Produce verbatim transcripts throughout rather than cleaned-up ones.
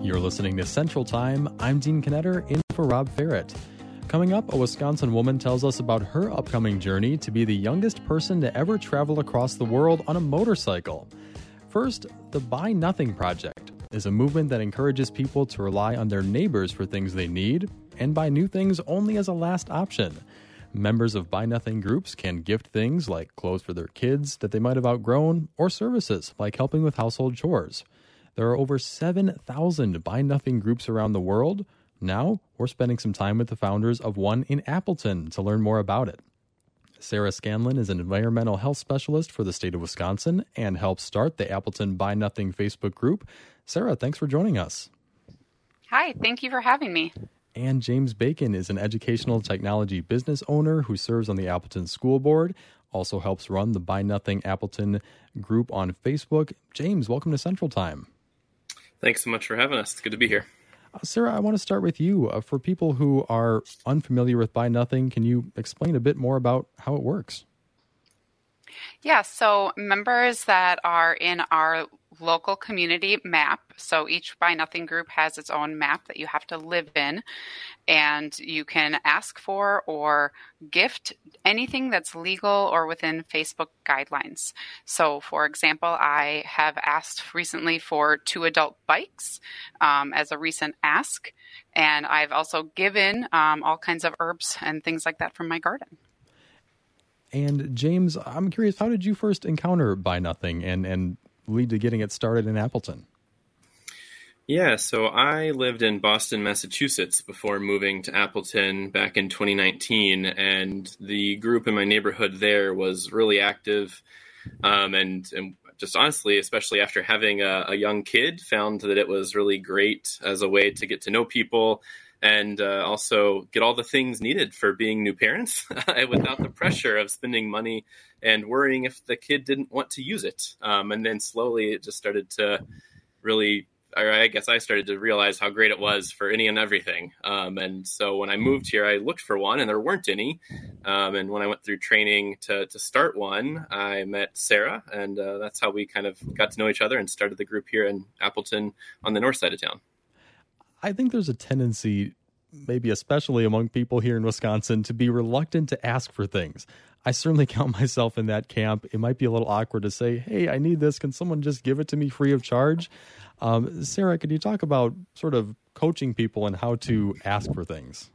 You're listening to Central Time. I'm Dean Knetter, in for Rob Ferret. Coming up, a Wisconsin woman tells us about her upcoming journey to be the youngest person to ever travel across the world on a motorcycle. First, the Buy Nothing Project is a movement that encourages people to rely on their neighbors for things they need and buy new things only as a last option. Members of Buy Nothing groups can gift things like clothes for their kids that they might have outgrown or services like helping with household chores. There are over seven thousand Buy Nothing groups around the world. Now, we're spending some time with the founders of one in Appleton to learn more about it. Sarah Scanlon is an environmental health specialist for the state of Wisconsin and helped start the Appleton Buy Nothing Facebook group. Sarah, thanks for joining us. Hi, thank you for having me. And James Bacon is an educational technology business owner who serves on the Appleton School Board, also helps run the Buy Nothing Appleton group on Facebook. James, welcome to Central Time. Thanks so much for having us. It's good to be here. Uh, Sarah, I want to start with you. Uh, for people who are unfamiliar with Buy Nothing, can you explain a bit more about how it works? Yeah, so members that are in our local community map, so each Buy Nothing group has its own map that you have to live in, and you can ask for or gift anything that's legal or within Facebook guidelines. So, for example, I have asked recently for two adult bikes um, as a recent ask, and I've also given um, all kinds of herbs and things like that from my garden. And James, I'm curious, how did you first encounter Buy Nothing and, and lead to getting it started in Appleton? Yeah, so I lived in Boston, Massachusetts before moving to Appleton back in twenty nineteen, and the group in my neighborhood there was really active, um, and, and just honestly, especially after having a, a young kid, found that it was really great as a way to get to know people and uh, also get all the things needed for being new parents without the pressure of spending money and worrying if the kid didn't want to use it. Um, and then slowly it just started to really, or I guess I started to realize how great it was for any and everything. Um, and so when I moved here, I looked for one and there weren't any. Um, and when I went through training to, to start one, I met Sarah, and uh, that's how we kind of got to know each other and started the group here in Appleton on the north side of town. I think there's a tendency, maybe especially among people here in Wisconsin, to be reluctant to ask for things. I certainly count myself in that camp. It might be a little awkward to say, hey, I need this. Can someone just give it to me free of charge? Um, Sarah, could you talk about sort of coaching people and how to ask for things?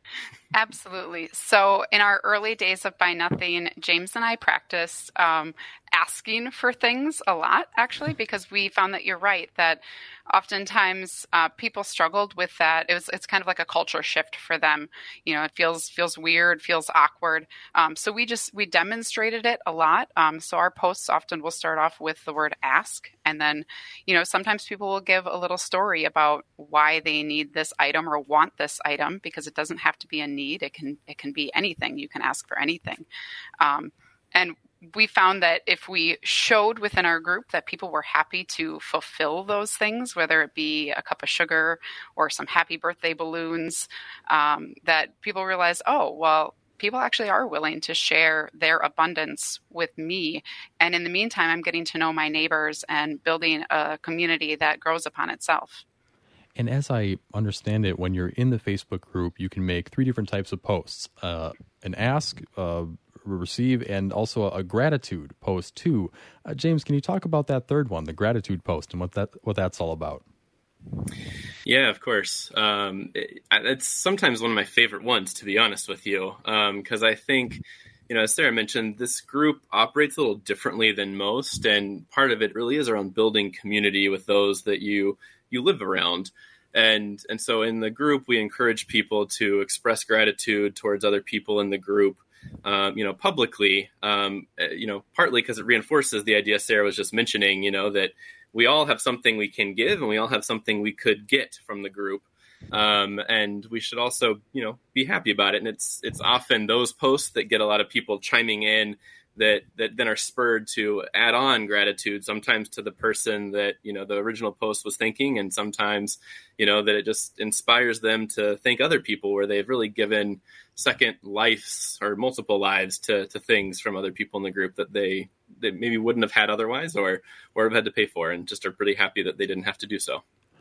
Absolutely. So in our early days of Buy Nothing, James and I practiced um, asking for things a lot, actually, because we found that you're right, that oftentimes uh, people struggled with that. It was it's kind of like a culture shift for them. You know, it feels feels weird, feels awkward. Um, so we just we demonstrated it a lot. Um, so our posts often will start off with the word ask, and then, you know, sometimes people will give a little story about why they need this item or want this item, because it doesn't have to be a need. It can it can be anything. You can ask for anything. Um, and we found that if we showed within our group that people were happy to fulfill those things, whether it be a cup of sugar or some happy birthday balloons, um, that people realize, oh, well, people actually are willing to share their abundance with me. And in the meantime, I'm getting to know my neighbors and building a community that grows upon itself. And as I understand it, when you're in the Facebook group, you can make three different types of posts, uh, an ask, uh, receive, and also a gratitude post too. Uh, James, can you talk about that third one, the gratitude post, and what that what that's all about? Yeah, of course. Um, it, it's sometimes one of my favorite ones, to be honest with you, because um, I think, you know, as Sarah mentioned, this group operates a little differently than most, and part of it really is around building community with those that you you live around. And and so in the group, we encourage people to express gratitude towards other people in the group, um, you know, publicly, um, you know, partly because it reinforces the idea Sarah was just mentioning, you know, that we all have something we can give and we all have something we could get from the group. Um, and we should also, you know, be happy about it. And it's it's often those posts that get a lot of people chiming in that that then are spurred to add on gratitude, sometimes to the person that, you know, the original post was thinking, and sometimes, you know, that it just inspires them to thank other people where they've really given second lives or multiple lives to, to things from other people in the group that they, that maybe wouldn't have had otherwise or, or have had to pay for, and just are pretty happy that they didn't have to do so.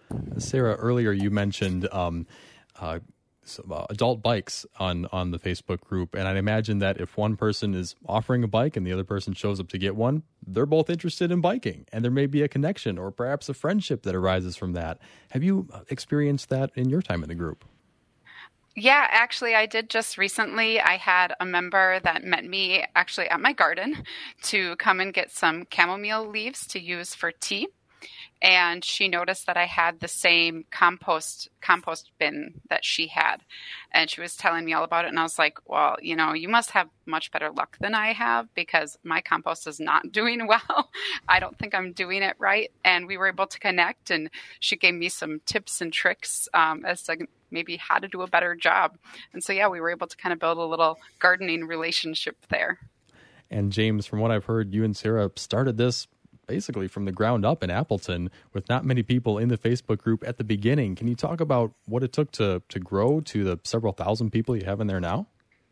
Sarah, earlier you mentioned um, uh, some, uh, adult bikes on, on the Facebook group, and I'd imagine that if one person is offering a bike and the other person shows up to get one, they're both interested in biking, and there may be a connection or perhaps a friendship that arises from that. Have you experienced that in your time in the group? Yeah, actually, I did just recently. I had a member that met me actually at my garden to come and get some chamomile leaves to use for tea. And she noticed that I had the same compost compost bin that she had. And she was telling me all about it. And I was like, well, you know, you must have much better luck than I have because my compost is not doing well. I don't think I'm doing it right. And we were able to connect. And she gave me some tips and tricks um, as to maybe how to do a better job. And so, yeah, we were able to kind of build a little gardening relationship there. And James, from what I've heard, you and Sarah started this basically from the ground up in Appleton with not many people in the Facebook group at the beginning. Can you talk about what it took to to grow to the several thousand people you have in there now?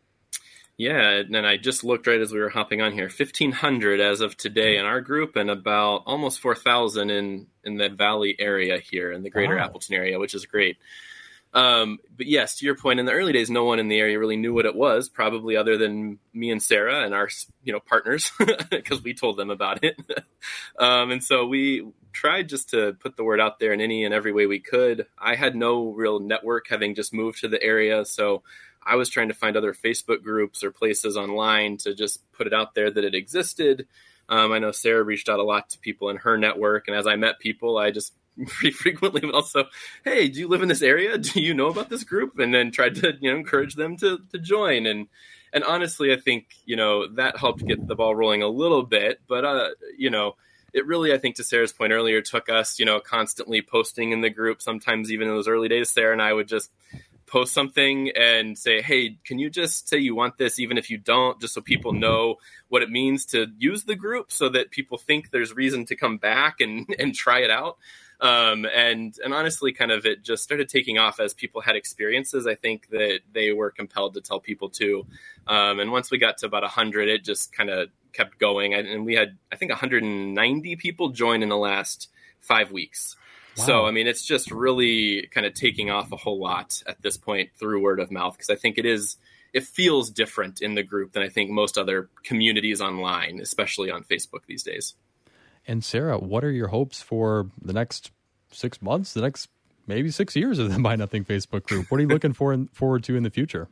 Yeah, and I just looked right as we were hopping on here, fifteen hundred as of today in our group and about almost four thousand in, in the Valley area here in the greater wow. Appleton area, which is great. Um, but yes, to your point, in the early days, no one in the area really knew what it was, probably other than me and Sarah and our, you know, partners, because we told them about it. um, and so we tried just to put the word out there in any and every way we could. I had no real network, having just moved to the area. So I was trying to find other Facebook groups or places online to just put it out there that it existed. Um, I know Sarah reached out a lot to people in her network. And as I met people, I just pretty frequently, but also, hey, do you live in this area? Do you know about this group? And then tried to, you know, encourage them to to join. And and honestly, I think, you know, that helped get the ball rolling a little bit. But, uh, you know, it really, I think to Sarah's point earlier, took us, you know, constantly posting in the group. Sometimes even in those early days, Sarah and I would just post something and say, hey, can you just say you want this, even if you don't, just so people know what it means to use the group so that people think there's reason to come back and, and try it out. Um, and, and honestly, kind of it just started taking off as people had experiences. I think that they were compelled to tell people too. Um, and once we got to about a hundred, it just kind of kept going. And we had, I think, one hundred ninety people join in the last five weeks. Wow. So, I mean, it's just really kind of taking off a whole lot at this point through word of mouth, because I think it is, it feels different in the group than I think most other communities online, especially on Facebook these days. And Sarah, what are your hopes for the next six months, the next maybe six years of the Buy Nothing Facebook group? What are you looking for in, forward to in the future?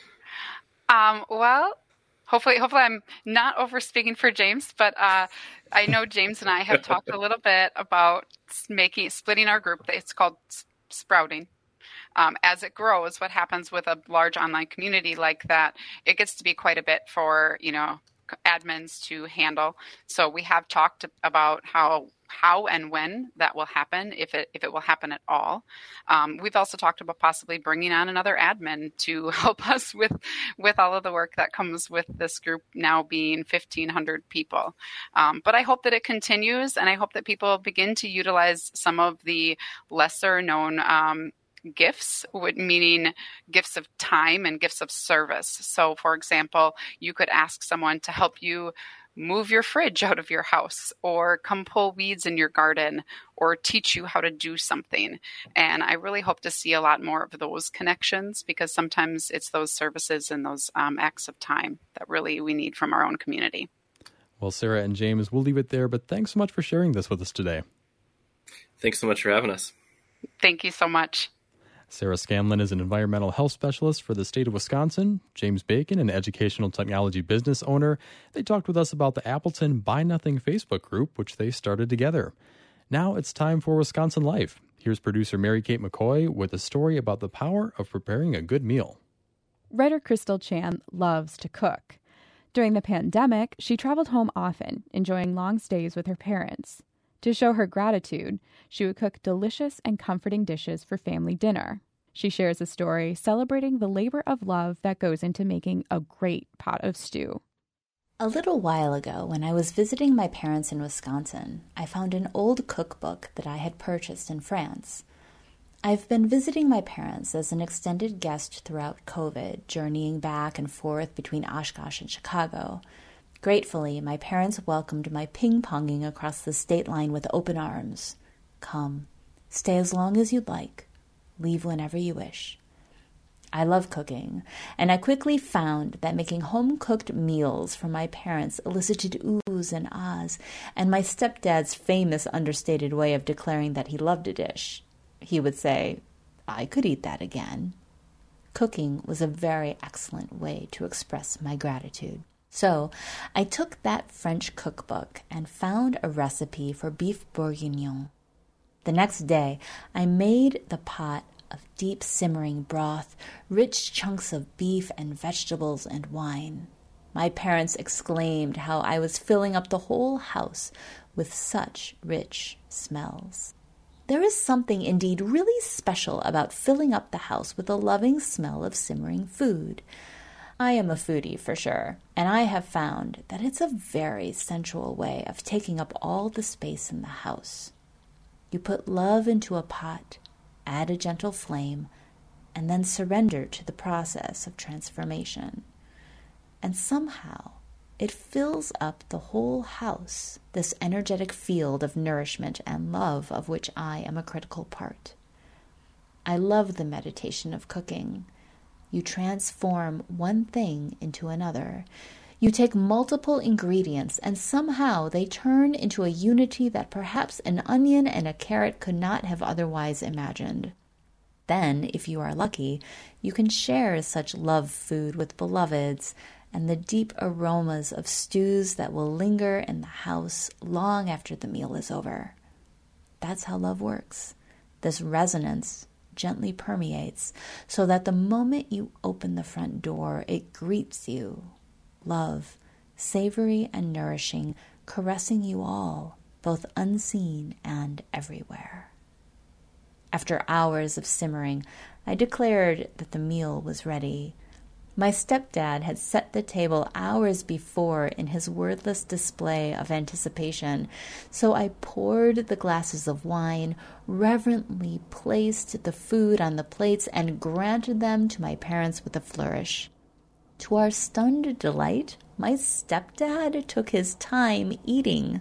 Um, well, hopefully, hopefully I'm not over speaking for James, but uh, I know James and I have talked a little bit about making splitting our group. It's called sprouting. Um, as it grows, what happens with a large online community like that, it gets to be quite a bit for, you know, admins to handle. So we have talked about how how and when that will happen, if it if it will happen at all. Um, we've also talked about possibly bringing on another admin to help us with with all of the work that comes with this group now being fifteen hundred people. Um, but I hope that it continues, and I hope that people begin to utilize some of the lesser known um, gifts, meaning gifts of time and gifts of service. So, for example, you could ask someone to help you move your fridge out of your house, or come pull weeds in your garden, or teach you how to do something. And I really hope to see a lot more of those connections, because sometimes it's those services and those um, acts of time that really we need from our own community. Well, Sarah and James, we'll leave it there, but thanks so much for sharing this with us today. Thanks so much for having us. Thank you so much. Sarah Scanlon is an environmental health specialist for the state of Wisconsin. James Bacon, an educational technology business owner. They talked with us about the Appleton Buy Nothing Facebook group, which they started together. Now it's time for Wisconsin Life. Here's producer Mary Kate McCoy with a story about the power of preparing a good meal. Writer Crystal Chan loves to cook. During the pandemic, she traveled home often, enjoying long stays with her parents. To show her gratitude, she would cook delicious and comforting dishes for family dinner. She shares a story celebrating the labor of love that goes into making a great pot of stew. A little while ago, when I was visiting my parents in Wisconsin, I found an old cookbook that I had purchased in France. I've been visiting my parents as an extended guest throughout COVID, journeying back and forth between Oshkosh and Chicago. Gratefully, my parents welcomed my ping-ponging across the state line with open arms. Come, Stay as long as you'd like. Leave whenever you wish. I love cooking, and I quickly found that making home-cooked meals for my parents elicited oohs and ahs, and my stepdad's famous understated way of declaring that he loved a dish. He would say, "I could eat that again." Cooking was a very excellent way to express my gratitude. So I took that French cookbook and found a recipe for beef bourguignon. The next day, I made the pot of deep simmering broth, rich chunks of beef and vegetables and wine. My parents exclaimed how I was filling up the whole house with such rich smells. There is something indeed really special about filling up the house with a loving smell of simmering food. I am a foodie for sure, and I have found that it's a very sensual way of taking up all the space in the house. You put love into a pot, add a gentle flame, and then surrender to the process of transformation. And somehow it fills up the whole house, this energetic field of nourishment and love of which I am a critical part. I love the meditation of cooking. You transform one thing into another. You take multiple ingredients, and somehow they turn into a unity that perhaps an onion and a carrot could not have otherwise imagined. Then, if you are lucky, you can share such love food with beloveds and the deep aromas of stews that will linger in the house long after the meal is over. That's how love works. This resonance gently permeates so that the moment you open the front door, it greets you. Love, savory and nourishing, caressing you all, both unseen and everywhere. After hours of simmering, I declared that the meal was ready. My stepdad had set the table hours before in his wordless display of anticipation, so I poured the glasses of wine, reverently placed the food on the plates, and granted them to my parents with a flourish. To our stunned delight, my stepdad took his time eating.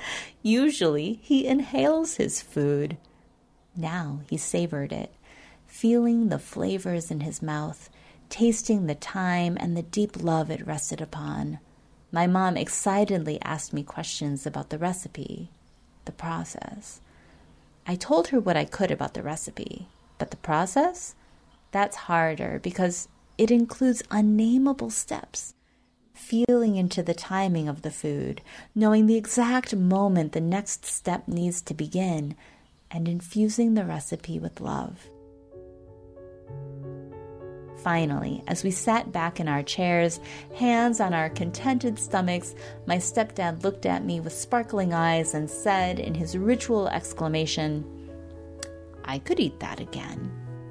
Usually, he inhales his food. Now he savored it, feeling the flavors in his mouth, tasting the thyme and the deep love it rested upon. My mom excitedly asked me questions about the recipe, the process. I told her what I could about the recipe, but the process? That's harder because it includes unnameable steps. Feeling into the timing of the food, knowing the exact moment the next step needs to begin, and infusing the recipe with love. Finally, as we sat back in our chairs, hands on our contented stomachs, my stepdad looked at me with sparkling eyes and said in his ritual exclamation, "I could eat that again."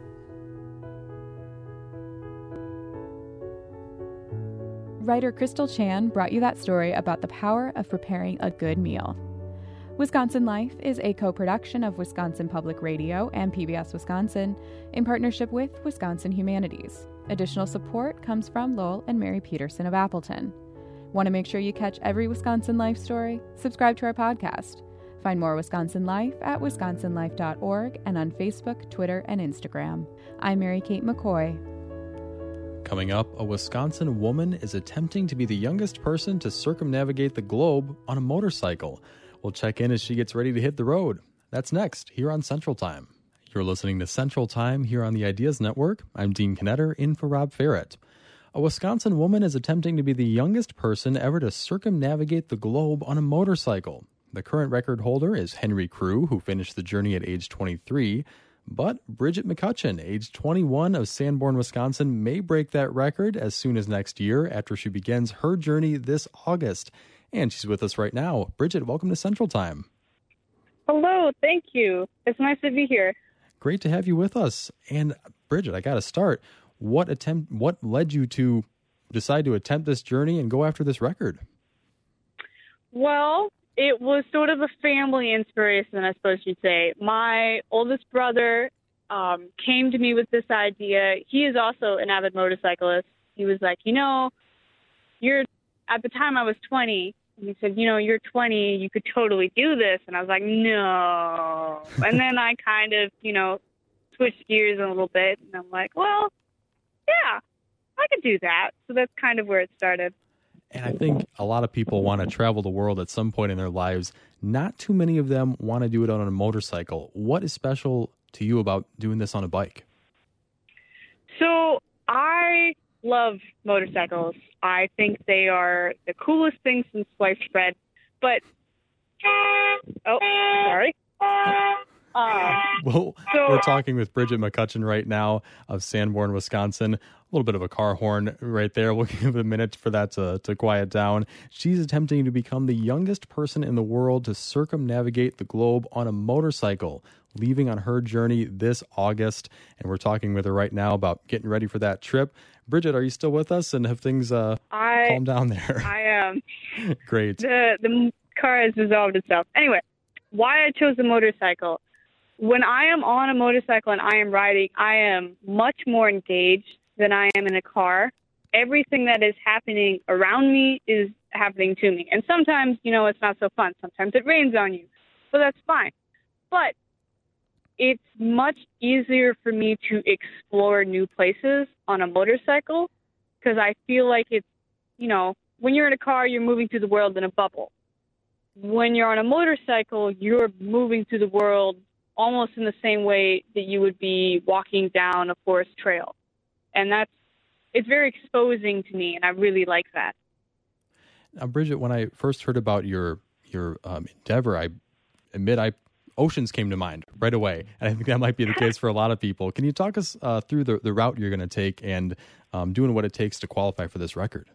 Writer Crystal Chan brought you that story about the power of preparing a good meal. Wisconsin Life is a co-production of Wisconsin Public Radio and P B S Wisconsin in partnership with Wisconsin Humanities. Additional support comes from Lowell and Mary Peterson of Appleton. Want to make sure you catch every Wisconsin Life story? Subscribe to our podcast. Find more Wisconsin Life at wisconsin life dot org and on Facebook, Twitter, and Instagram. I'm Mary Kate McCoy. Coming up, a Wisconsin woman is attempting to be the youngest person to circumnavigate the globe on a motorcycle. We'll check in as she gets ready to hit the road. That's next, here on Central Time. You're listening to Central Time here on the Ideas Network. I'm Dean Knetter, in for Rob Ferret. A Wisconsin woman is attempting to be the youngest person ever to circumnavigate the globe on a motorcycle. The current record holder is Henry Crew, who finished the journey at age twenty-three. But Bridget McCutcheon, age twenty-one, of Sanborn, Wisconsin, may break that record as soon as next year after she begins her journey this August. And she's with us right now. Bridget, welcome to Central Time. Hello, thank you. It's nice to be here. Great to have you with us. And Bridget, I got to start. What attempt? What led you to decide to attempt this journey and go after this record? Well, it was sort of a family inspiration, I suppose you'd say. My oldest brother um, came to me with this idea. He is also an avid motorcyclist. He was like, you know, you're at the time I was twenty, And he said, you know, you're twenty, you could totally do this. And I was like, no. And then I kind of, you know, switched gears a little bit. And I'm like, well, yeah, I could do that. So that's kind of where it started. And I think a lot of people want to travel the world at some point in their lives. Not too many of them want to do it on a motorcycle. What is special to you about doing this on a bike? So I love motorcycles. I think they are the coolest thing since sliced bread. But, oh, sorry. Um, well, so, we're talking with Bridget McCutcheon right now of Sanborn, Wisconsin. A little bit of a car horn right there. We'll give a minute for that to, to quiet down. She's attempting to become the youngest person in the world to circumnavigate the globe on a motorcycle, leaving on her journey this August. And we're talking with her right now about getting ready for that trip. Bridget, are you still with us? And have things uh, I, calmed down there? I am. Um, Great. The, the car has resolved itself. Anyway, why I chose the motorcycle. When I am on a motorcycle and I am riding, I am much more engaged than I am in a car. Everything that is happening around me is happening to me. And sometimes, you know, it's not so fun. Sometimes it rains on you. So that's fine. But it's much easier for me to explore new places on a motorcycle because I feel like it's, you know, when you're in a car, you're moving through the world in a bubble. When you're on a motorcycle, you're moving through the world almost in the same way that you would be walking down a forest trail. And that's, it's very exposing to me, and I really like that. Now, Bridget, when I first heard about your your um, endeavor, I admit I oceans came to mind right away. And I think that might be the case for a lot of people. Can you talk us uh, through the, the route you're going to take and um, doing what it takes to qualify for this record?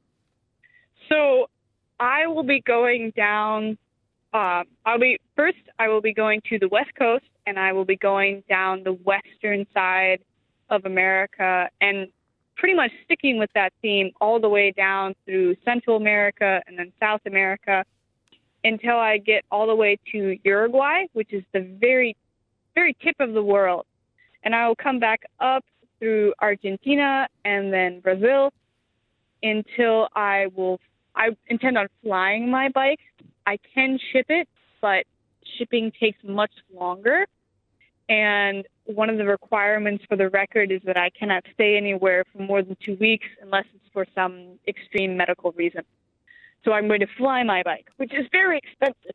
So I will be going down, uh, I'll be, first I will be going to the West Coast, and I will be going down the western side of America and pretty much sticking with that theme all the way down through Central America and then South America until I get all the way to Uruguay, which is the very, very tip of the world. And I will come back up through Argentina and then Brazil until I will, I intend on flying my bike. I can ship it, but shipping takes much longer. And one of the requirements for the record is that I cannot stay anywhere for more than two weeks unless it's for some extreme medical reason. So I'm going to fly my bike, which is very expensive.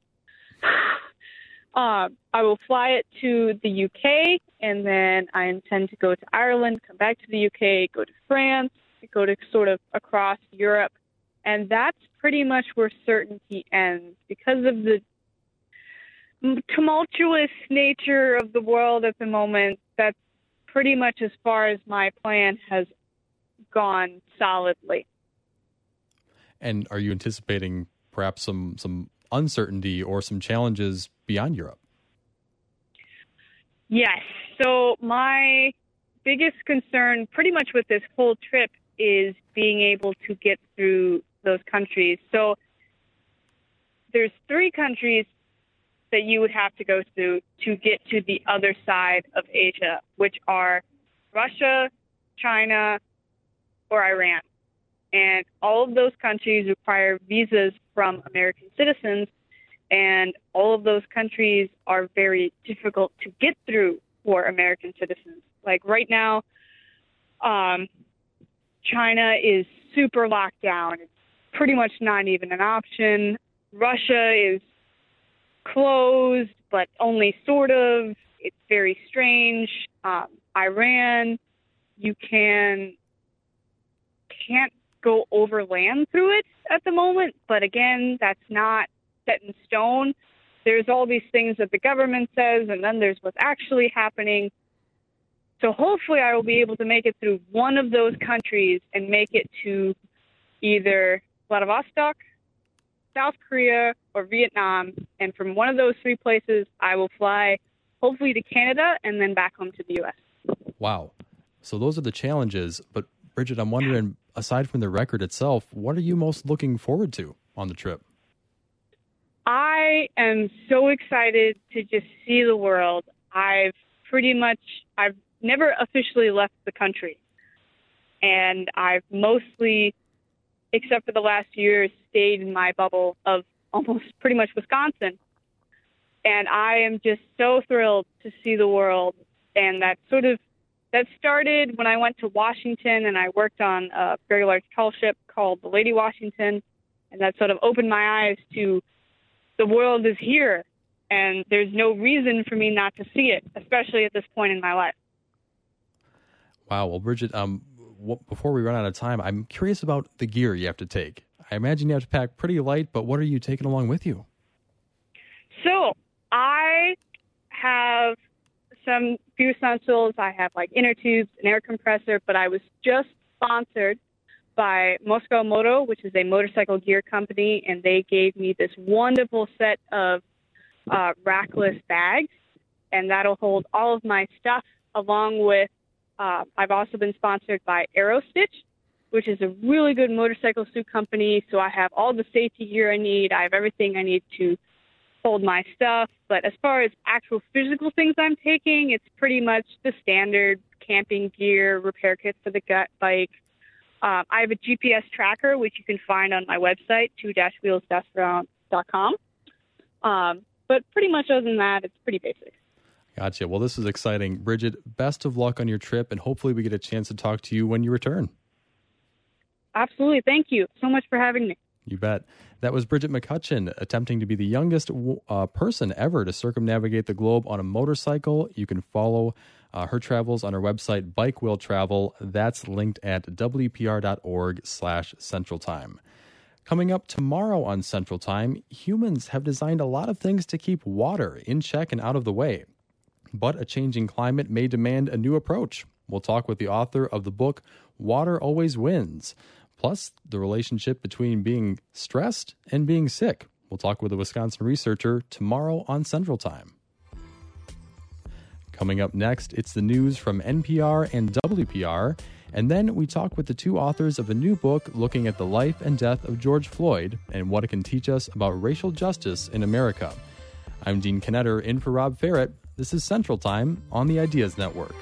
um, I will fly it to the U K, and then I intend to go to Ireland, come back to the U K, go to France, go to sort of across Europe. And that's pretty much where certainty ends because of the tumultuous nature of the world at the moment. That's pretty much as far as my plan has gone solidly. And are you anticipating perhaps some, some uncertainty or some challenges beyond Europe? Yes. So my biggest concern pretty much with this whole trip is being able to get through those countries. So there's three countries that you would have to go through to get to the other side of Asia, which are Russia, China, or Iran. And all of those countries require visas from American citizens, and all of those countries are very difficult to get through for American citizens. Like right now, um, China is super locked down. It's pretty much not even an option. Russia is closed, but only sort of. It's very strange. Um, Iran, you can can't go overland through it at the moment, but again, that's not set in stone. There's all these things that the government says, and then there's what's actually happening. So hopefully I will be able to make it through one of those countries and make it to either Vladivostok, South Korea, or Vietnam. And from one of those three places, I will fly hopefully to Canada and then back home to the U S. Wow. So those are the challenges. But Bridget, I'm wondering, aside from the record itself, what are you most looking forward to on the trip? I am so excited to just see the world. I've pretty much, I've never officially left the country. And I've mostly except for the last year, stayed in my bubble of almost pretty much Wisconsin. And I am just so thrilled to see the world. And that sort of, that started when I went to Washington and I worked on a very large tall ship called the Lady Washington. And that sort of opened my eyes to the world is here. And there's no reason for me not to see it, especially at this point in my life. Wow. Well, Bridget, um, what, before we run out of time, I'm curious about the gear you have to take. I imagine you have to pack pretty light, but what are you taking along with you? So I have some few essentials. I have like inner tubes, an air compressor, but I was just sponsored by Moscow Moto, which is a motorcycle gear company, and they gave me this wonderful set of uh, rackless bags, and that'll hold all of my stuff along with, uh, I've also been sponsored by AeroStitch, which is a really good motorcycle suit company, so I have all the safety gear I need. I have everything I need to hold my stuff, but as far as actual physical things I'm taking, it's pretty much the standard camping gear, repair kit for the gut bike. Uh, I have a G P S tracker, which you can find on my website, two dash wheels dash around dot com. Um, but pretty much other than that, it's pretty basic. Gotcha. Well, this is exciting. Bridget, best of luck on your trip, and hopefully we get a chance to talk to you when you return. Absolutely. Thank you so much for having me. You bet. That was Bridget McCutcheon, attempting to be the youngest uh, person ever to circumnavigate the globe on a motorcycle. You can follow uh, her travels on her website, Bike Will Travel. That's linked at W P R dot org slash Central Time. Coming up tomorrow on Central Time, humans have designed a lot of things to keep water in check and out of the way. But a changing climate may demand a new approach. We'll talk with the author of the book, Water Always Wins. Plus, the relationship between being stressed and being sick. We'll talk with a Wisconsin researcher tomorrow on Central Time. Coming up next, it's the news from N P R and W P R. And then we talk with the two authors of a new book looking at the life and death of George Floyd and what it can teach us about racial justice in America. I'm Dean Knetter, in for Rob Ferret. This is Central Time on the Ideas Network.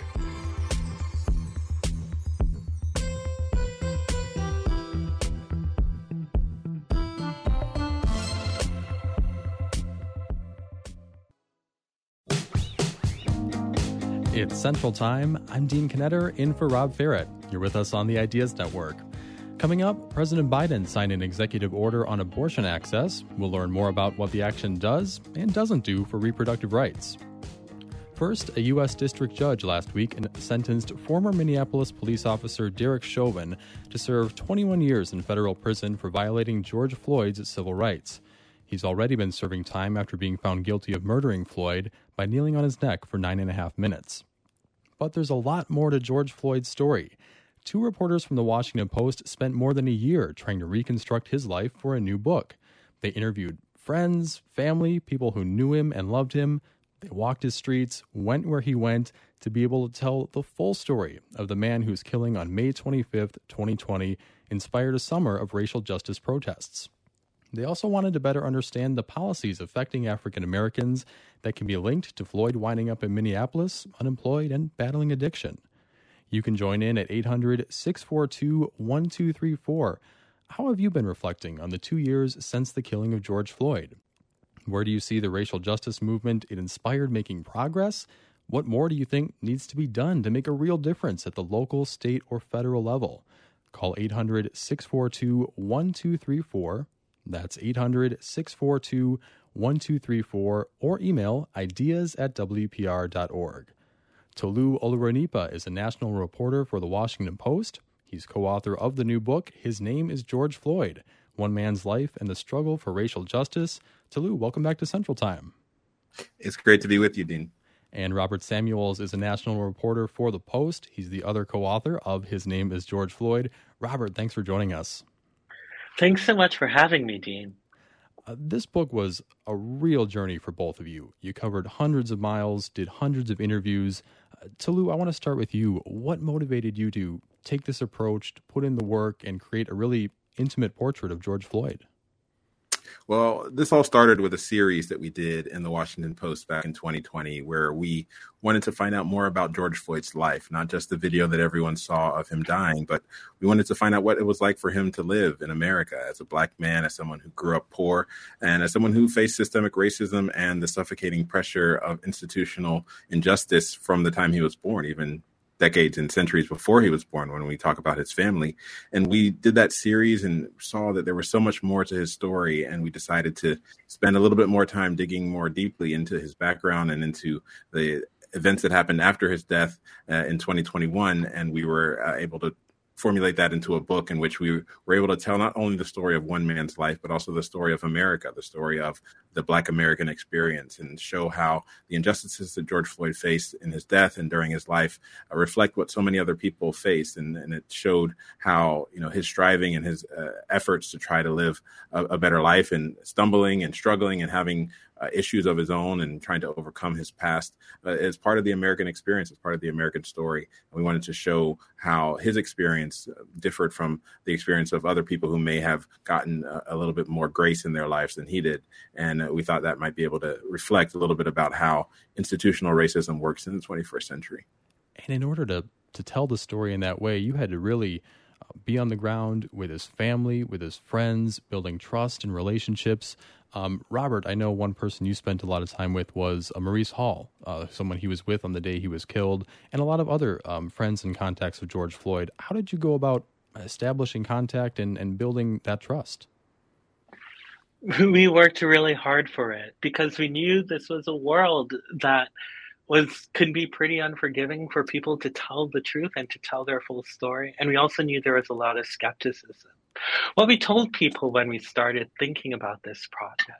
It's Central Time. I'm Dean Knetter, in for Rob Ferret. You're with us on the Ideas Network. Coming up, President Biden signed an executive order on abortion access. We'll learn more about what the action does and doesn't do for reproductive rights. First, a U S district judge last week sentenced former Minneapolis police officer Derek Chauvin to serve twenty-one years in federal prison for violating George Floyd's civil rights. He's already been serving time after being found guilty of murdering Floyd by kneeling on his neck for nine and a half minutes. But there's a lot more to George Floyd's story. Two reporters from the Washington Post spent more than a year trying to reconstruct his life for a new book. They interviewed friends, family, people who knew him and loved him. They walked his streets, went where he went, to be able to tell the full story of the man whose killing on May twenty-fifth, twenty twenty, inspired a summer of racial justice protests. They also wanted to better understand the policies affecting African Americans that can be linked to Floyd winding up in Minneapolis, unemployed and battling addiction. You can join in at eight hundred, six four two, one two three four. How have you been reflecting on the two years since the killing of George Floyd? Where do you see the racial justice movement it inspired making progress? What more do you think needs to be done to make a real difference at the local, state, or federal level? Call eight hundred, six four two, one two three four. That's eight hundred, six four two, one two three four, or email ideas at W P R dot org. Tolu Olorunipa is a national reporter for the Washington Post. He's co-author of the new book, His Name is George Floyd, One Man's Life and the Struggle for Racial Justice. Tolu, welcome back to Central Time. It's great to be with you, Dean. And Robert Samuels is a national reporter for the Post. He's the other co-author of His Name is George Floyd. Robert, thanks for joining us. Thanks so much for having me, Dean. Uh, this book was a real journey for both of you. You covered hundreds of miles, did hundreds of interviews. Uh, Tolu, I want to start with you. What motivated you to take this approach, to put in the work, and create a really intimate portrait of George Floyd? Well, this all started with a series that we did in the Washington Post back in twenty twenty, where we wanted to find out more about George Floyd's life, not just the video that everyone saw of him dying, but we wanted to find out what it was like for him to live in America as a Black man, as someone who grew up poor, and as someone who faced systemic racism and the suffocating pressure of institutional injustice from the time he was born, even decades and centuries before he was born, when we talk about his family. And we did that series and saw that there was so much more to his story. And we decided to spend a little bit more time digging more deeply into his background and into the events that happened after his death uh, in twenty twenty-one. And we were uh, able to formulate that into a book in which we were able to tell not only the story of one man's life, but also the story of America, the story of the Black American experience, and show how the injustices that George Floyd faced in his death and during his life uh, reflect what so many other people faced. And, and it showed how, you know, his striving and his uh, efforts to try to live a, a better life, and stumbling and struggling and having Uh, issues of his own and trying to overcome his past uh, is part of the American experience, as part of the American story. And we wanted to show how his experience uh, differed from the experience of other people who may have gotten a, a little bit more grace in their lives than he did. And uh, we thought that might be able to reflect a little bit about how institutional racism works in the twenty-first century. And in order to, to tell the story in that way, you had to really uh, be on the ground with his family, with his friends, building trust and relationships. Um, Robert, I know one person you spent a lot of time with was uh, Maurice Hall, uh, someone he was with on the day he was killed, and a lot of other um, friends and contacts of George Floyd. How did you go about establishing contact and, and building that trust? We worked really hard for it because we knew this was a world that was could be pretty unforgiving for people to tell the truth and to tell their full story. And we also knew there was a lot of skepticism. What we told people when we started thinking about this project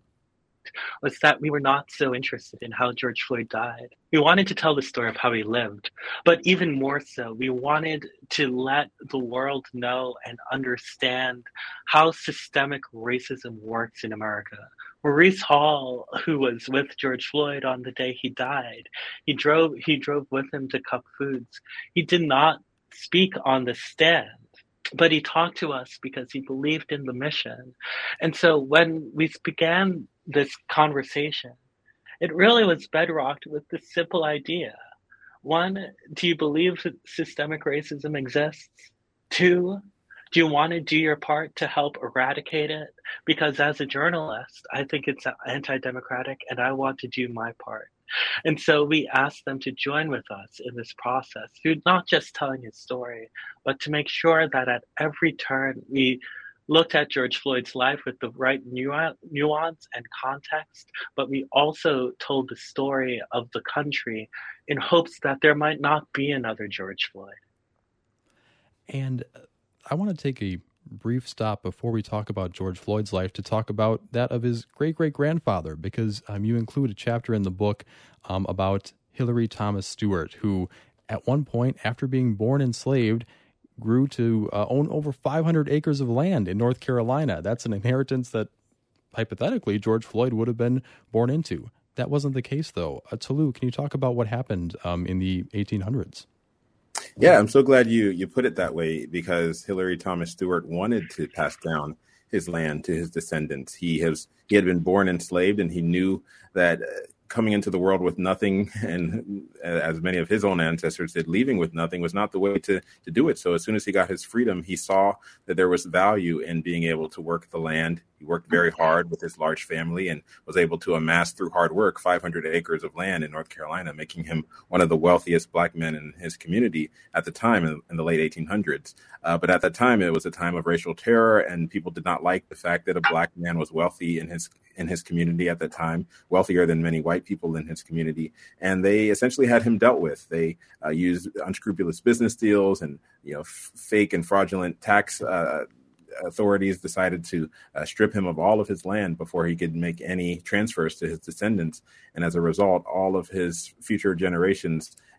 was that we were not so interested in how George Floyd died. We wanted to tell the story of how he lived, but even more so, we wanted to let the world know and understand how systemic racism works in America. Maurice Hall, who was with George Floyd on the day he died, he drove he drove with him to Cup Foods. He did not speak on the stand, but he talked to us because he believed in the mission. And so when we began this conversation, it really was bedrocked with this simple idea. One, do you believe that systemic racism exists? Two, do you want to do your part to help eradicate it? Because as a journalist, I think it's anti-democratic and I want to do my part. And so we asked them to join with us in this process through not just telling his story, but to make sure that at every turn we looked at George Floyd's life with the right nuance and context, but we also told the story of the country in hopes that there might not be another George Floyd. And I want to take a brief stop before we talk about George Floyd's life to talk about that of his great-great-grandfather, because um, you include a chapter in the book um, about Hillary Thomas Stewart, who at one point, after being born enslaved, grew to uh, own over five hundred acres of land in North Carolina. That's an inheritance that, hypothetically, George Floyd would have been born into. That wasn't the case, though. Uh, Tolu, can you talk about what happened um, in the eighteen hundreds? Yeah, I'm so glad you you put it that way, because Hillary Thomas Stewart wanted to pass down his land to his descendants. He has he had been born enslaved, and he knew that uh, coming into the world with nothing, and uh, as many of his own ancestors did, leaving with nothing was not the way to, to do it. So as soon as he got his freedom, he saw that there was value in being able to work the land. He worked very hard with his large family and was able to amass through hard work five hundred acres of land in North Carolina, making him one of the wealthiest Black men in his community at the time in, in the late eighteen hundreds. Uh, but at that time, it was a time of racial terror, and people did not like the fact that a Black man was wealthy in his in his community at that time, wealthier than many white people in his community. And they essentially had him dealt with. They uh, used unscrupulous business deals and, you know, f- fake and fraudulent tax uh authorities decided to uh, strip him of all of his land before he could make any transfers to his descendants. And as a result, all of his future generations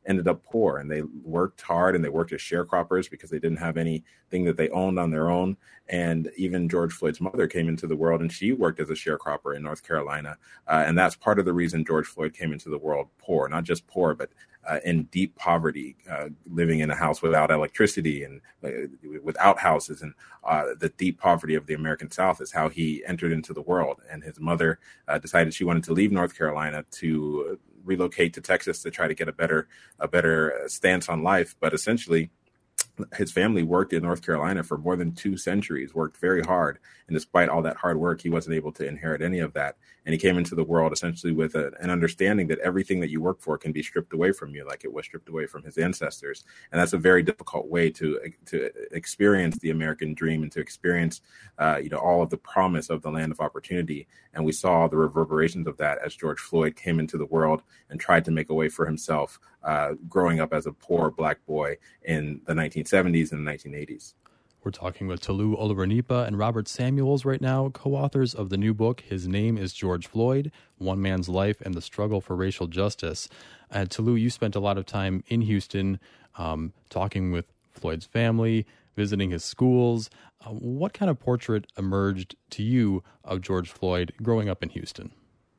ended up poor, and they worked hard and they worked as sharecroppers because they didn't have anything that they owned on their own. And even George Floyd's mother came into the world, and she worked as a sharecropper in North Carolina. Uh, and that's part of the reason George Floyd came into the world poor, not just poor, but uh, in deep poverty, uh, living in a house without electricity and uh, without houses. And uh, the deep poverty of the American South is how he entered into the world. And his mother uh, decided she wanted to leave North Carolina to relocate to Texas to try to get a better a better stance on life. But essentially, his family worked in North Carolina for more than two centuries, worked very hard. And despite all that hard work, he wasn't able to inherit any of that. And he came into the world essentially with a, an understanding that everything that you work for can be stripped away from you, like it was stripped away from his ancestors. And that's a very difficult way to to experience the American dream and to experience, uh, you know, all of the promise of the land of opportunity. And we saw the reverberations of that as George Floyd came into the world and tried to make a way for himself, uh, growing up as a poor Black boy in the nineteen seventies and nineteen eighties. We're talking with Tolu Olorunnipa and Robert Samuels right now, co-authors of the new book, His Name is George Floyd, One Man's Life and the Struggle for Racial Justice. Uh, Tolu, you spent a lot of time in Houston um, talking with Floyd's family, visiting his schools. Uh, what kind of portrait emerged to you of George Floyd growing up in Houston?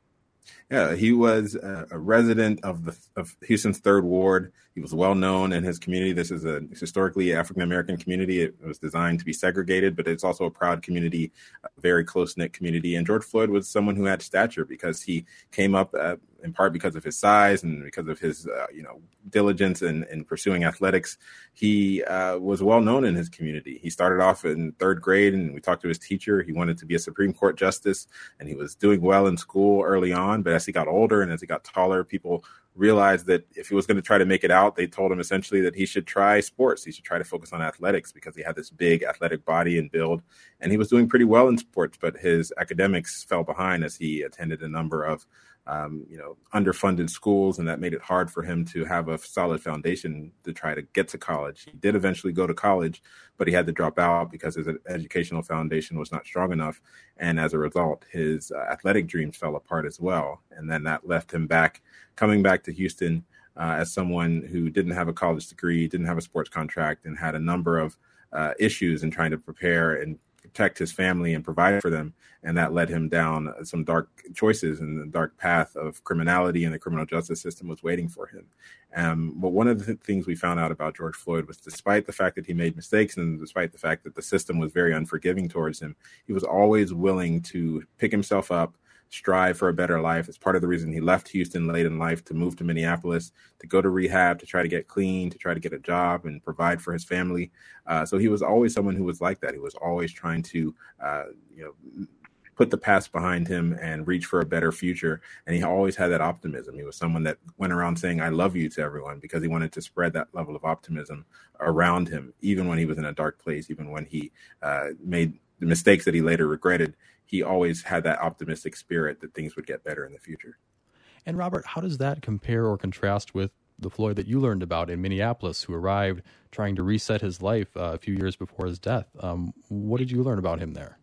Yeah, he was a, a resident of the of Houston's Third Ward. He was well known in his community. This is a historically African American community. It was designed to be segregated, but it's also a proud community, a very close knit community. And George Floyd was someone who had stature because he came up uh, in part because of his size and because of his uh, you know diligence in, in pursuing athletics. He uh, was well known in his community. He started off in third grade, and we talked to his teacher. He wanted to be a Supreme Court justice, and he was doing well in school early on. But as he got older and as he got taller, people realized that if he was going to try to make it out, they told him essentially that he should try sports. He should try to focus on athletics because he had this big athletic body and build. And he was doing pretty well in sports, but his academics fell behind as he attended a number of Um, you know, underfunded schools, and that made it hard for him to have a solid foundation to try to get to college. He did eventually go to college, but he had to drop out because his educational foundation was not strong enough. And as a result, his uh, athletic dreams fell apart as well. And then that left him back, coming back to Houston uh, as someone who didn't have a college degree, didn't have a sports contract, and had a number of uh, issues in trying to prepare and protect his family and provide for them. And that led him down some dark choices, and the dark path of criminality, and the criminal justice system was waiting for him. Um, but one of the th- things we found out about George Floyd was, despite the fact that he made mistakes and despite the fact that the system was very unforgiving towards him, he was always willing to pick himself up, strive for a better life. It's part of the reason he left Houston late in life to move to Minneapolis, to go to rehab, to try to get clean, to try to get a job and provide for his family. Uh, so he was always someone who was like that. He was always trying to, uh, you know, put the past behind him and reach for a better future. And he always had that optimism. He was someone that went around saying, "I love you" to everyone, because he wanted to spread that level of optimism around him, even when he was in a dark place, even when he uh, made the mistakes that he later regretted. He always had that optimistic spirit that things would get better in the future. And Robert, how does that compare or contrast with the Floyd that you learned about in Minneapolis, who arrived trying to reset his life uh, a few years before his death? Um, what did you learn about him there?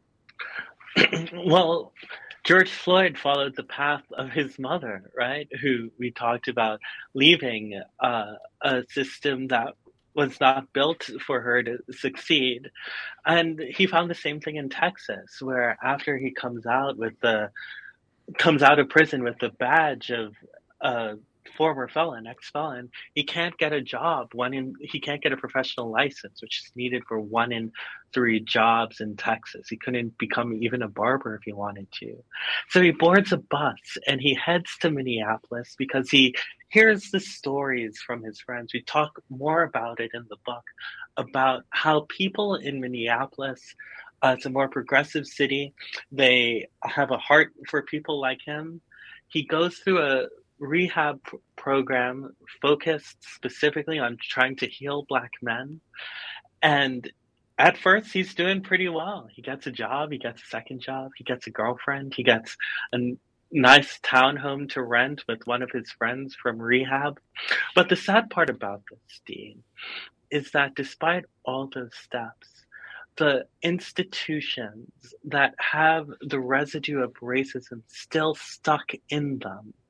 Well, George Floyd followed the path of his mother, right? Who we talked about leaving uh, a system that was not built for her to succeed. And he found the same thing in Texas, where after he comes out with the comes out of prison with the badge of a former felon, ex-felon, he can't get a job. One in he can't get a professional license, which is needed for one in three jobs in Texas. He couldn't become even a barber if he wanted to. So he boards a bus and he heads to Minneapolis because he hears the stories from his friends. We talk more about it in the book, about how people in Minneapolis, uh, it's a more progressive city. They have a heart for people like him. He goes through a rehab p- program focused specifically on trying to heal Black men. And at first, he's doing pretty well. He gets a job, he gets a second job, he gets a girlfriend, he gets a nice townhome to rent with one of his friends from rehab. But the sad part about this, Dean, is that despite all those steps, the institutions that have the residue of racism still stuck in them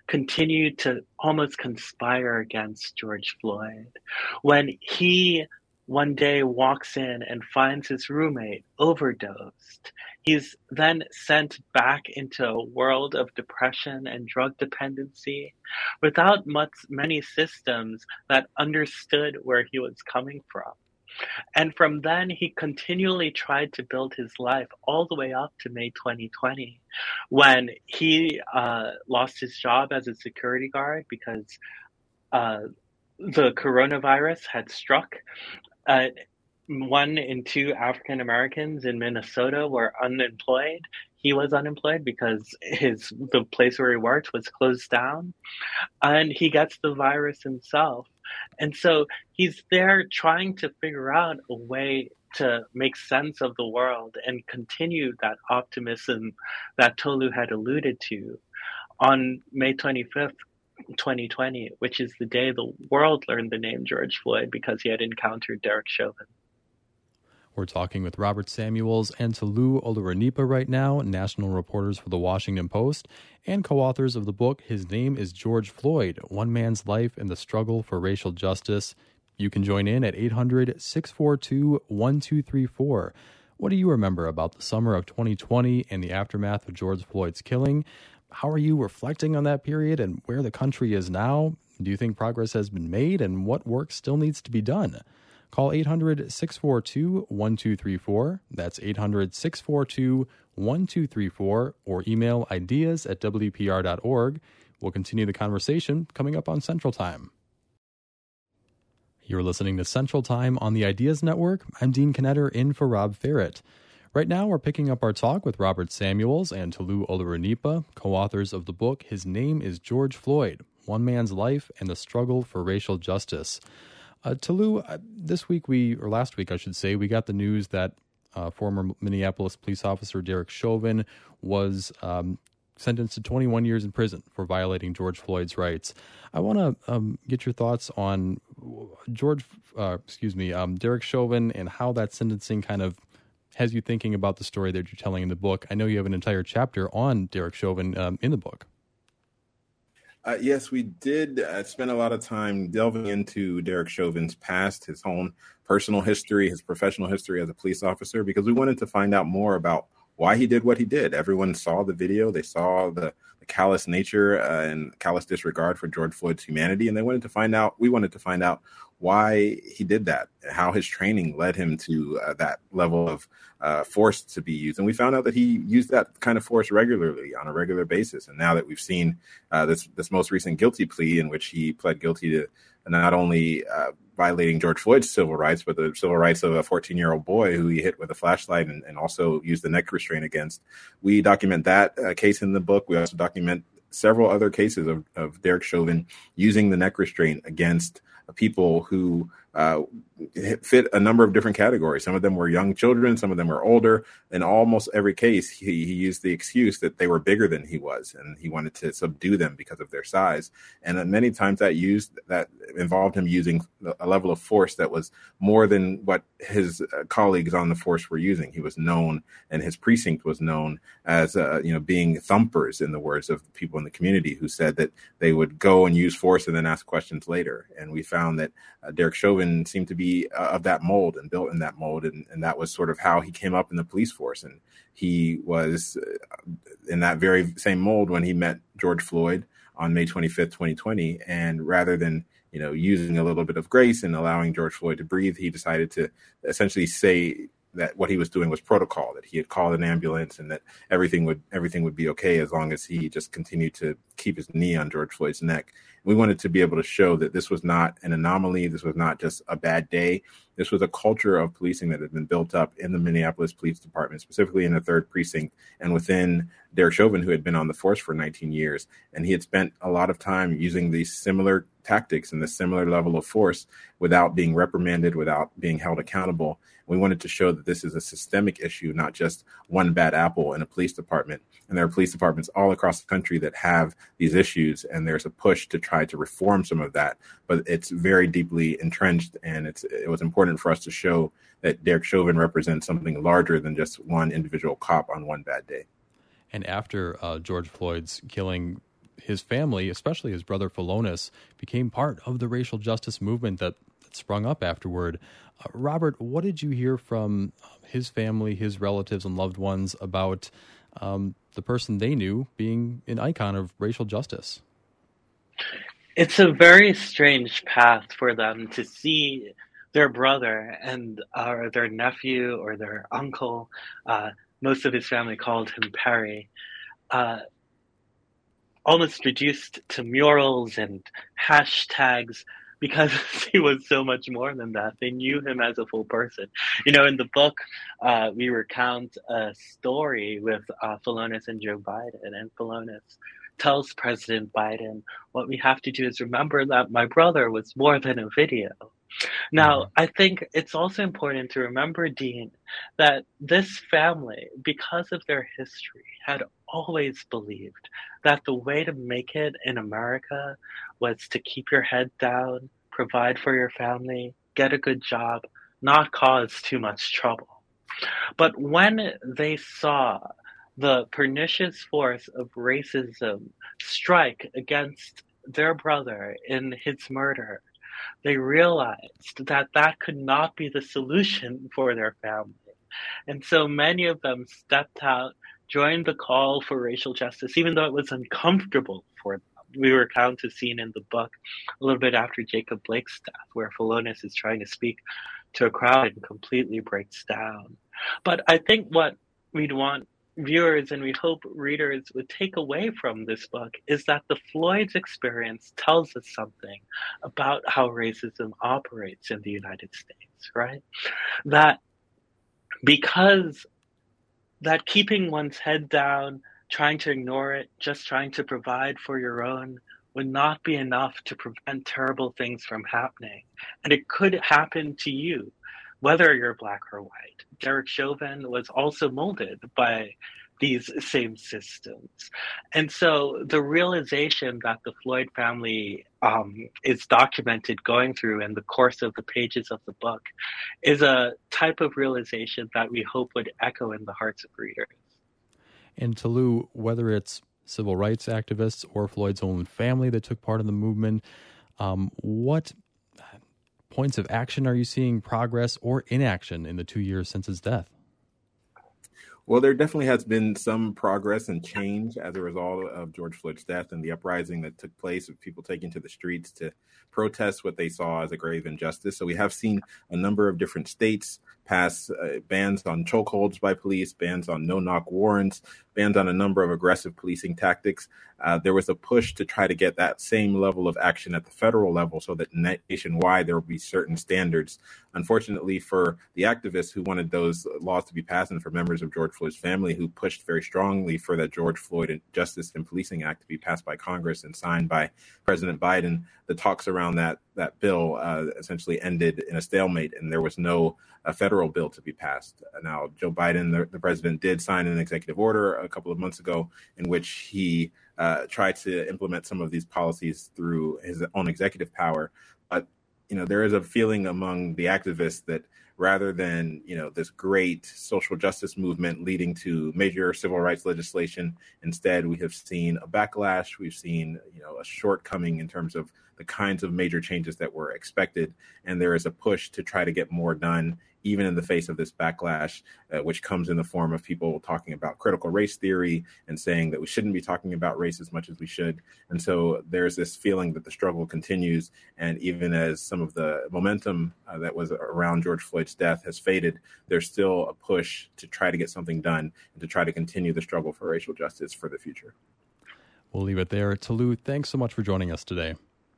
continue to almost conspire against George Floyd. When he one day walks in and finds his roommate overdosed, he's then sent back into a world of depression and drug dependency without much, many systems that understood where he was coming from. And from then, he continually tried to build his life all the way up to May twenty twenty, when he uh, lost his job as a security guard because uh, the coronavirus had struck. Uh, one in two African Americans in Minnesota were unemployed. He was unemployed because his the place where he worked was closed down, and he gets the virus himself. And so he's there trying to figure out a way to make sense of the world and continue that optimism that Tolu had alluded to. On May twenty-fifth, twenty twenty, which is the day the world learned the name George Floyd because he had encountered Derek Chauvin. We're talking with Robert Samuels and Tolu Olorunnipa right now, national reporters for The Washington Post and co-authors of the book His Name is George Floyd, One Man's Life and the Struggle for Racial Justice. You can join in at eight hundred, six four two, one two three four. What do you remember about the summer of twenty twenty and the aftermath of George Floyd's killing? How are you reflecting on that period and where the country is now? Do you think progress has been made and what work still needs to be done? Call eight hundred, six four two, one two three four. That's eight hundred, six four two, one two three four or email ideas at w p r dot org. We'll continue the conversation coming up on Central Time. You're listening to Central Time on the Ideas Network. I'm Dean Knetter in for Rob Ferret. Right now, we're picking up our talk with Robert Samuels and Tolu Olorunnipa, co-authors of the book His Name is George Floyd, One Man's Life and the Struggle for Racial Justice. Uh, Tolu, uh, this week we, or last week I should say, we got the news that uh, former Minneapolis police officer Derek Chauvin was um, sentenced to twenty-one years in prison for violating George Floyd's rights. I want to um, get your thoughts on George, uh, excuse me, um, Derek Chauvin and how that sentencing kind of has you thinking about the story that you're telling in the book. I know you have an entire chapter on Derek Chauvin um, in the book. Uh, yes, we did uh, spend a lot of time delving into Derek Chauvin's past, his own personal history, his professional history as a police officer, because we wanted to find out more about why he did what he did. Everyone saw the video. They saw the, the callous nature uh, and callous disregard for George Floyd's humanity. And they wanted to find out, we wanted to find out why he did that, how his training led him to uh, that level of uh, force to be used. And we found out that he used that kind of force regularly on a regular basis. And now that we've seen uh, this, this most recent guilty plea in which he pled guilty to not only uh, violating George Floyd's civil rights, but the civil rights of a fourteen-year-old boy who he hit with a flashlight and, and also used the neck restraint against. We document that uh, case in the book. We also document several other cases of, of Derek Chauvin using the neck restraint against people who uh, fit a number of different categories. Some of them were young children, some of them were older. In almost every case, he, he used the excuse that they were bigger than he was, and he wanted to subdue them because of their size. And then many times that used that involved him using a level of force that was more than what his uh, colleagues on the force were using. He was known, and his precinct was known as uh, you know being thumpers, in the words of people in the community who said that they would go and use force and then ask questions later. And we found that uh, Derek Chauvin seemed to be uh, of that mold and built in that mold. And, and that was sort of how he came up in the police force. And he was uh, in that very same mold when he met George Floyd on May twenty-fifth, twenty twenty. And rather than, you know, using a little bit of grace and allowing George Floyd to breathe, he decided to essentially say that what he was doing was protocol, that he had called an ambulance and that everything would everything would be okay as long as he just continued to keep his knee on George Floyd's neck. We wanted to be able to show that this was not an anomaly. This was not just a bad day. This was a culture of policing that had been built up in the Minneapolis Police Department, specifically in the third precinct and within Derek Chauvin, who had been on the force for nineteen years. And he had spent a lot of time using these similar tactics and the similar level of force without being reprimanded, without being held accountable. We wanted to show that this is a systemic issue, not just one bad apple in a police department. And there are police departments all across the country that have these issues, and there's a push to try to reform some of that. But it's very deeply entrenched, and it's it was important for us to show that Derek Chauvin represents something larger than just one individual cop on one bad day. And after uh, George Floyd's killing, his family, especially his brother Philonous, became part of the racial justice movement that, that sprung up afterward. Uh, Robert, what did you hear from his family, his relatives and loved ones about um, the person they knew being an icon of racial justice? It's a very strange path for them to see their brother and or their nephew or their uncle. Uh, most of his family called him Perry. Uh, almost reduced to murals and hashtags because he was so much more than that. They knew him as a full person. You know, in the book, uh, we recount a story with uh, Philonous and Joe Biden, and Philonous tells President Biden, what we have to do is remember that my brother was more than a video. Now, I think it's also important to remember, Dean, that this family, because of their history, had always believed that the way to make it in America was to keep your head down, provide for your family, get a good job, not cause too much trouble. But when they saw the pernicious force of racism strike against their brother in his murder, they realized that that could not be the solution for their family. And so many of them stepped out, joined the call for racial justice, even though it was uncomfortable for them. We recount a scene in the book a little bit after Jacob Blake's death, where Philonous is trying to speak to a crowd and completely breaks down. But I think what we'd want viewers and we hope readers would take away from this book is that the Floyd's experience tells us something about how racism operates in the United States, right? That because that keeping one's head down, trying to ignore it, just trying to provide for your own would not be enough to prevent terrible things from happening. And it could happen to you, whether you're black or white. Derek Chauvin was also molded by these same systems. And so the realization that the Floyd family um, is documented going through in the course of the pages of the book is a type of realization that we hope would echo in the hearts of readers. And Tolu, whether it's civil rights activists or Floyd's own family that took part in the movement, um, what points of action are you seeing, progress or inaction, in the two years since his death? Well, there definitely has been some progress and change as a result of George Floyd's death and the uprising that took place of people taking to the streets to protest what they saw as a grave injustice. So we have seen a number of different states pass uh, bans on chokeholds by police, bans on no-knock warrants, bans on a number of aggressive policing tactics. Uh, there was a push to try to get that same level of action at the federal level so that nationwide there will be certain standards. Unfortunately for the activists who wanted those laws to be passed and for members of George Floyd's family who pushed very strongly for that George Floyd Justice and Policing Act to be passed by Congress and signed by President Biden, the talks around that that bill uh, essentially ended in a stalemate, and there was no a federal bill to be passed. Now, Joe Biden, the, the president, did sign an executive order a couple of months ago in which he uh, tried to implement some of these policies through his own executive power. But, you know, there is a feeling among the activists that rather than, you know, this great social justice movement leading to major civil rights legislation, instead we have seen a backlash. We've seen, you know, a shortcoming in terms of the kinds of major changes that were expected. And there is a push to try to get more done, even in the face of this backlash, uh, which comes in the form of people talking about critical race theory and saying that we shouldn't be talking about race as much as we should. And so there's this feeling that the struggle continues. And even as some of the momentum uh, that was around George Floyd's death has faded, there's still a push to try to get something done and to try to continue the struggle for racial justice for the future. We'll leave it there. Tolu, thanks so much for joining us today.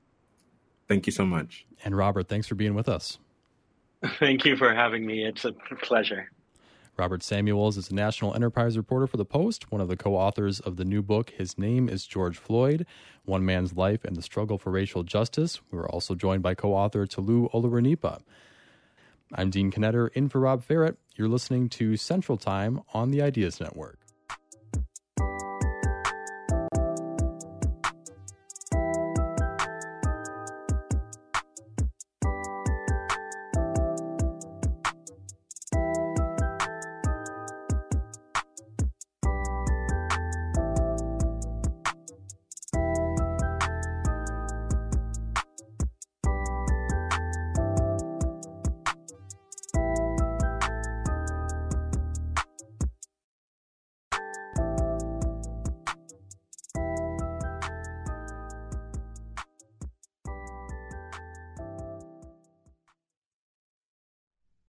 Thank you so much. And Robert, thanks for being with us. Thank you for having me. It's a pleasure. Robert Samuels is a national enterprise reporter for The Post, one of the co-authors of the new book, His Name is George Floyd, One Man's Life and the Struggle for Racial Justice. We were also joined by co-author Tolu Olorunnipa. I'm Dean Knetter, in for Rob Ferret. You're listening to Central Time on the Ideas Network.